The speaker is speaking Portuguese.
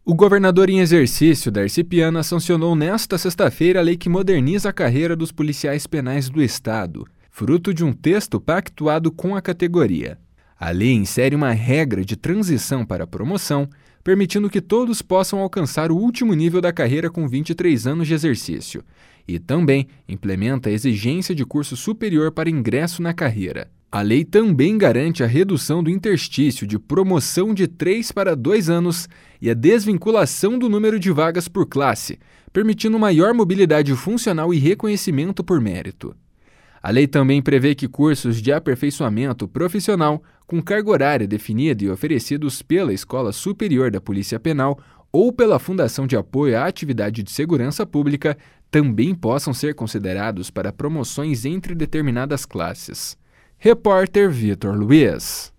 O governador em exercício, Darcy Piana, sancionou nesta sexta-feira a lei que moderniza a carreira dos policiais penais do Estado, fruto de um texto pactuado com a categoria. A lei insere uma regra de transição para promoção, permitindo que todos possam alcançar o último nível da carreira com 23 anos de exercício, e também implementa a exigência de curso superior para ingresso na carreira. A lei também garante a redução do interstício de promoção de 3 para 2 anos e a desvinculação do número de vagas por classe, permitindo maior mobilidade funcional e reconhecimento por mérito. A lei também prevê que cursos de aperfeiçoamento profissional com carga horária definida e oferecidos pela Escola Superior da Polícia Penal ou pela Fundação de Apoio à Atividade de Segurança Pública também possam ser considerados para promoções entre determinadas classes. Repórter Vitor Luiz.